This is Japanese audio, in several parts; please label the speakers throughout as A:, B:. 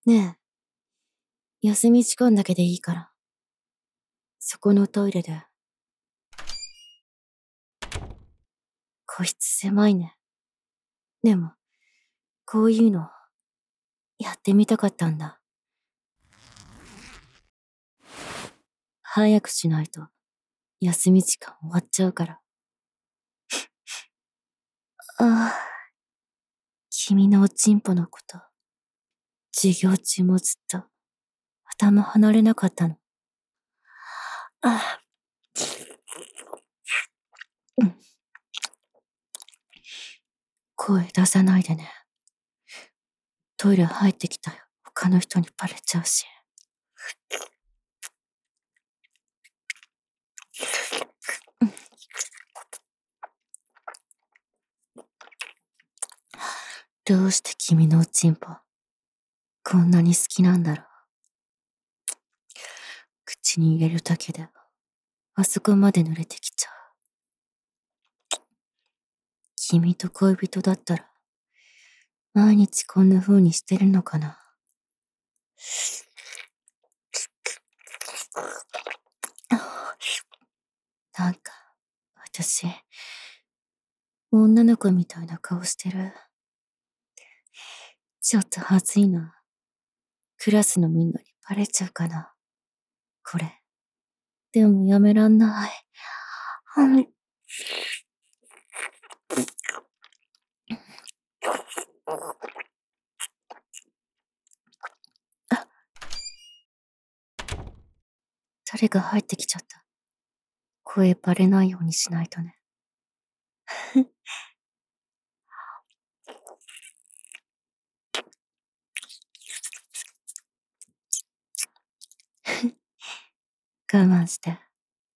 A: ねえ、休み時間だけでいいから、そこのトイレで。個室狭いね。でも、こういうの、やってみたかったんだ。早くしないと、休み時間終わっちゃうから。ああ、君のおちんぽのこと、授業中もずっと、頭離れなかったの。ああ、うん。声出さないでね。トイレ入ってきたよ。他の人にバレちゃうし。どうして君のおちんぽ、こんなに好きなんだろう。口に入れるだけで、あそこまで濡れてきちゃう。君と恋人だったら、毎日こんな風にしてるのかな。なんか、私、女の子みたいな顔してる。ちょっと恥ずいな。クラスのみんなにバレちゃうかな。これ。でもやめらんない。誰が入ってきちゃった。声バレないようにしないとね。我慢して。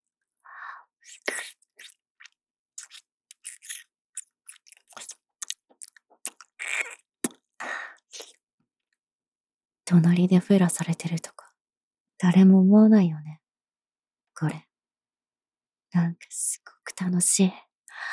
A: 隣でフェラされてるとか、誰も思わないよね。これ。なんかすごく楽しい。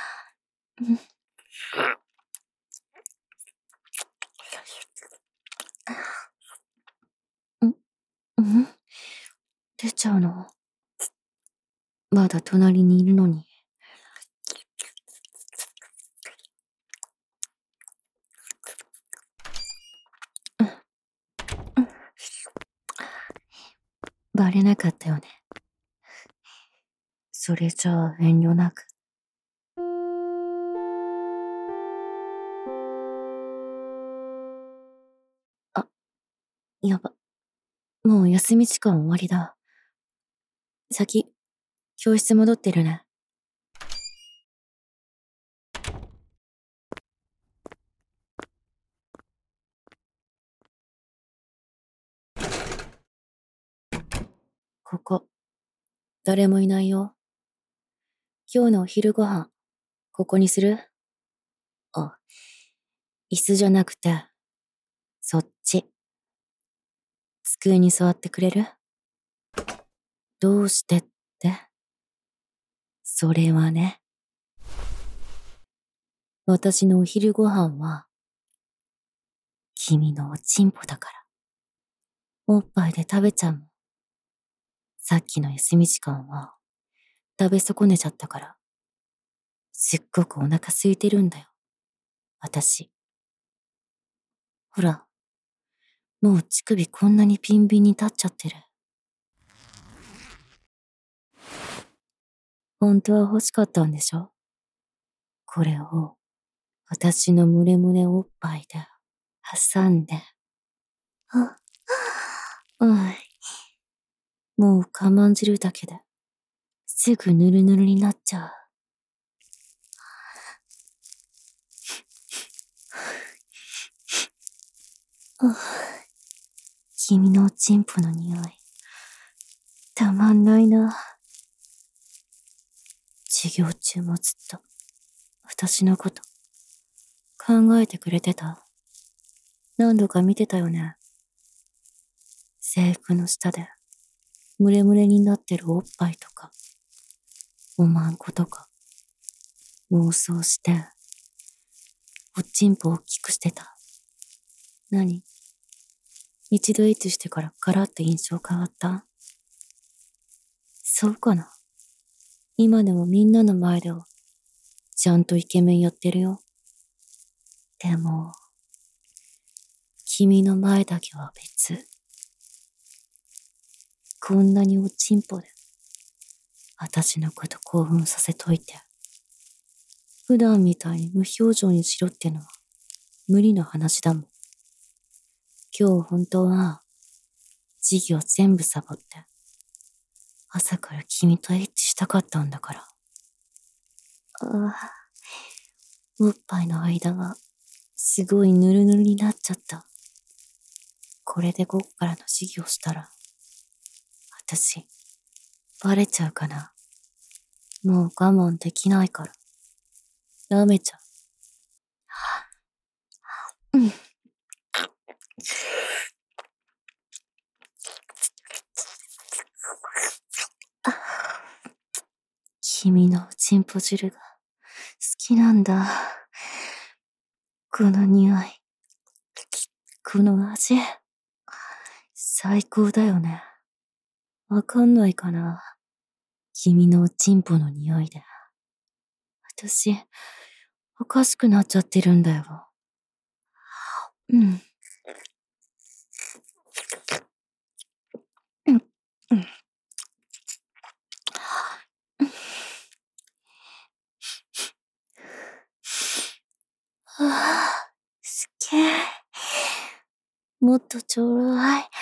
A: 出ちゃうの？まだ隣にいるのに。バレなかったよね。それじゃあ遠慮なく。あ、やば。もう休み時間終わりだ。先、教室戻ってるね。ここ、誰もいないよ。今日のお昼ご飯、ここにする？あ、椅子じゃなくて、そっち。机に座ってくれる？どうしてって？それはね。私のお昼ご飯は、君のおちんぽだから。おっぱいで食べちゃうもん。さっきの休み時間は、食べ損ねちゃったから。すっごくお腹空いてるんだよ。私。ほら、もう乳首こんなにピンビンに立っちゃってる。本当は欲しかったんでしょ？これを、私のムレムレおっぱいで、挟んで。もう我慢汁だけで、すぐヌルヌルになっちゃう。君のおちんぽの匂い、たまんないな。授業中もずっと、私のこと、考えてくれてた？何度か見てたよね。制服の下で、ムレムレになってるおっぱいとか、おまんことか、妄想して、おちんぽ大きくしてた。何？ 一度エッチしてからガラッと印象変わった？そうかな。今でもみんなの前では、ちゃんとイケメンやってるよ。でも、君の前だけは別。こんなにおちんぽで、私のこと興奮させといて。普段みたいに無表情にしろってのは、無理な話だもん。今日本当は、授業全部サボって、朝から君とエッチしたかったんだから。おっぱいの間が、すごいヌルヌルになっちゃった。これで午後からの授業したら、私、バレちゃうかな。もう我慢できないから。ダメちゃう。君のおちんぽ汁が好きなんだ。この匂い。この味。最高だよね。わかんないかな。君のおちんぽの匂いで。私、おかしくなっちゃってるんだよ。すげえ。もっとちょうだい。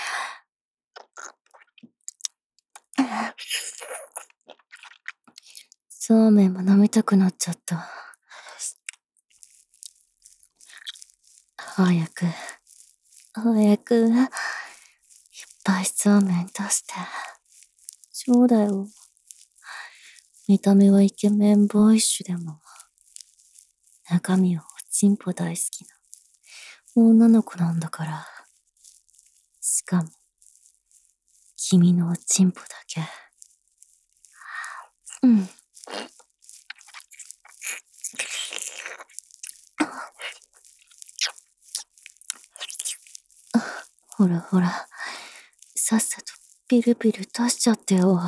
A: そうめんも飲みたくなっちゃった。早く、いっぱいそうめん出して。そうだよ。見た目はイケメンボーイッシュでも、中身はおちんぽ大好きな女の子なんだから。しかも、君のおちんぽだけ。ほらほら、さっさとピルピル出しちゃってよ。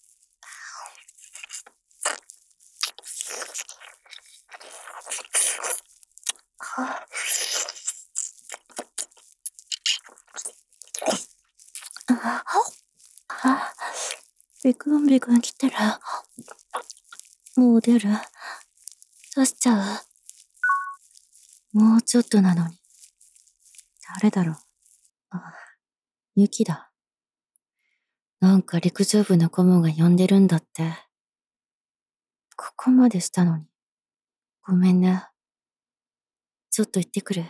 A: ビクンビクン来てる。もう出る。出しちゃう。もうちょっとなのに。誰だろう。ユキだ。なんか陸上部の顧問が呼んでるんだって。ここまでしたのに。ごめんね。ちょっと行ってくる。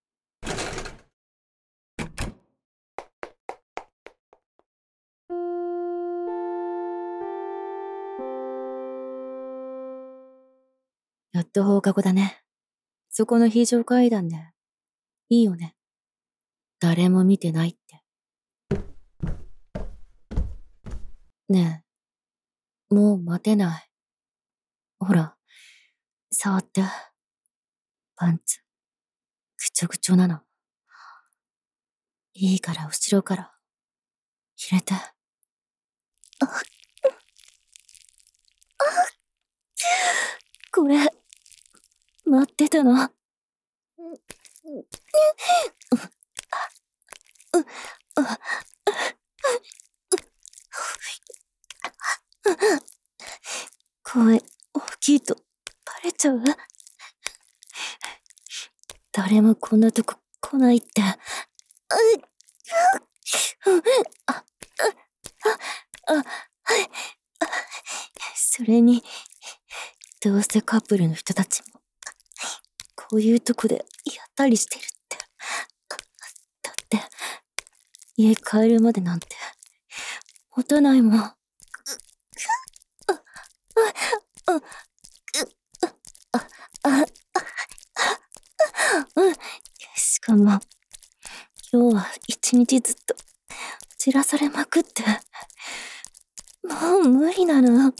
A: やっと放課後だね。そこの非常階段で。いいよね。誰も見てないって。ねえ、もう待てない。ほら、触って。パンツ、ぐちょぐちょなの。いいから後ろから。入れて。これ、待ってたの。声、大きいと、バレちゃう？誰もこんなとこ来ないって。それに、どうせカップルの人たちも、こういうとこでやったりしてるって。だって、家帰るまでなんて、持たないもん。しかも、今日は一日ずっと散らされまくって、もう無理なの。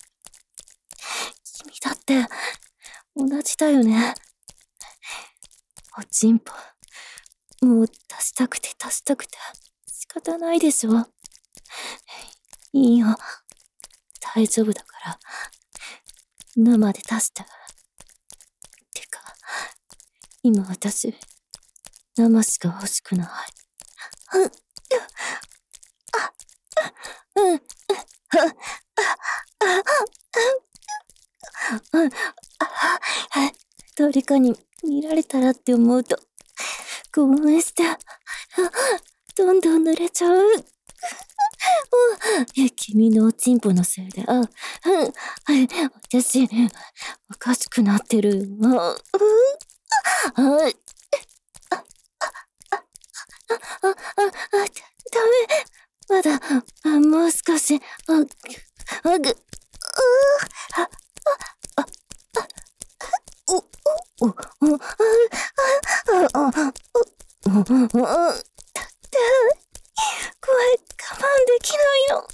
A: 君だって同じだよね。おちんぽもう出したくて仕方ないでしょ。いいよ。大丈夫だから。生で出して。てか、今私、生しか欲しくない。誰かに見られたらって思うと、興奮して、どんどん濡れちゃう。君のおちんぽのせいで、私、おかしくなってる。ダメ。まだ、もう少し、声我慢できないの。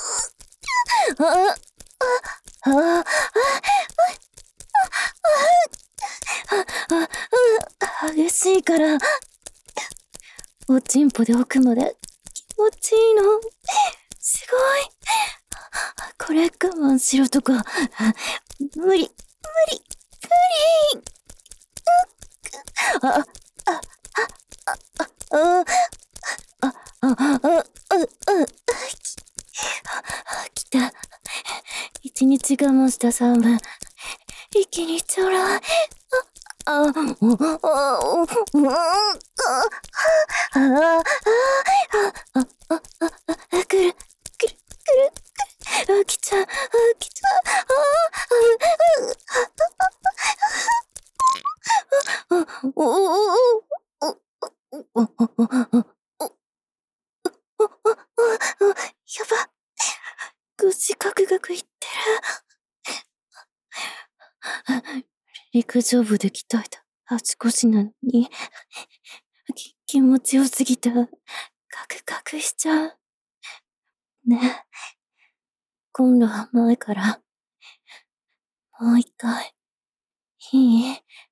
A: 激しいから、おちんぽで奥まで気持ちいいの。すごい。これ我慢しろとか、無理。来た。一日我慢した3分。一気にちょらい。来ちゃう。やば。腰ガクガクいってる。陸上部で鍛えた足腰なのに、気持ちよすぎて、ガクガクしちゃう。ねえ、今度は前から、もう一回、いい？